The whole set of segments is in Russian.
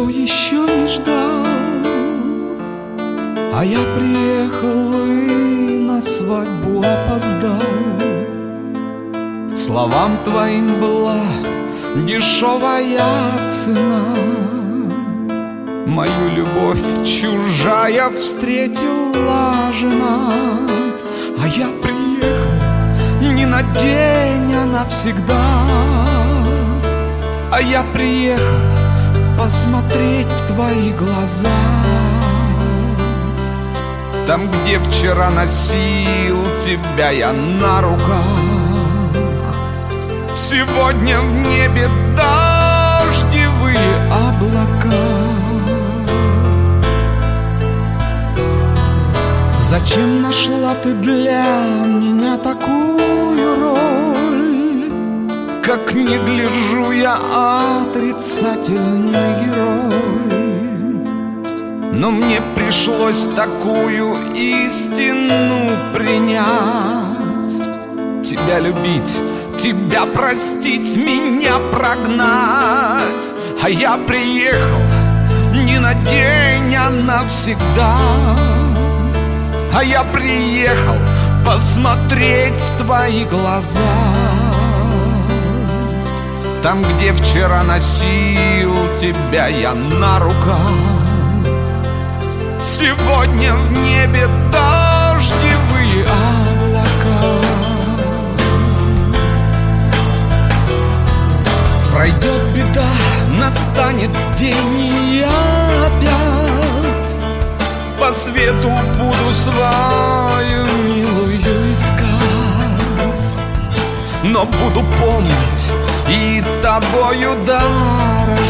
никто еще не ждал, а я приехал и на свадьбу опоздал. Словам твоим была дешевая цена, мою любовь чужая встретила жена. А я приехал не на день, а навсегда. А я приехал посмотреть в твои глаза. Там, где вчера носил тебя я на руках, сегодня в небе дождевые облака. Зачем нашла ты для меня такую роль? Как не гляжу, я отрицательный герой. Но мне пришлось такую истину принять. Тебя любить, тебя простить, меня прогнать. А я приехал не на день, а навсегда. А я приехал посмотреть в твои глаза. Там, где вчера носил тебя я на руках, сегодня в небе дождевые облака. Пройдет беда, настанет день, и я опять по свету буду свою милую искать. Но буду помнить и тобою дорожить,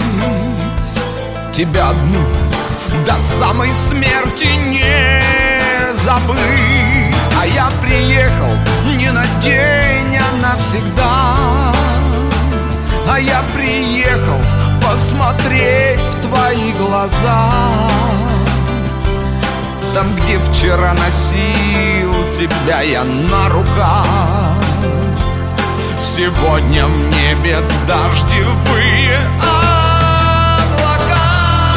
тебя одну до самой смерти не забыть. А я приехал не на день, а навсегда. А я приехал посмотреть в твои глаза. Там, где вчера носил тебя я на руках, сегодня в небе дождевые облака.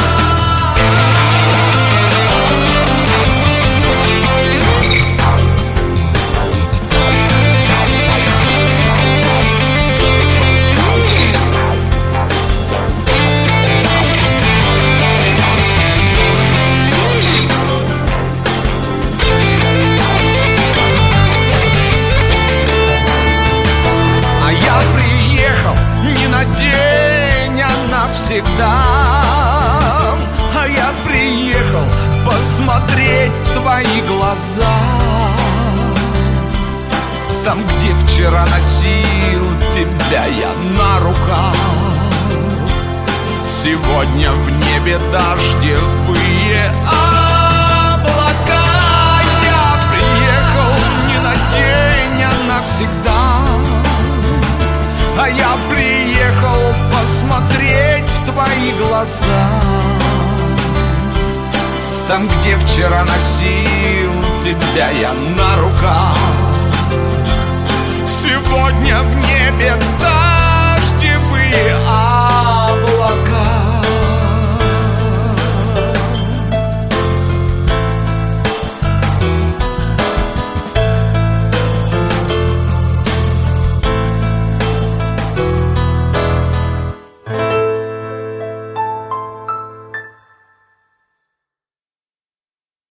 Всегда. А я приехал посмотреть в твои глаза. Там, где вчера носил тебя я на руках, сегодня в небе дождевые облака. Я приехал не на день, а навсегда. А я приехал посмотреть в твои глаза. Там, где вчера носил тебя я на руках, сегодня в небе дождевые облака.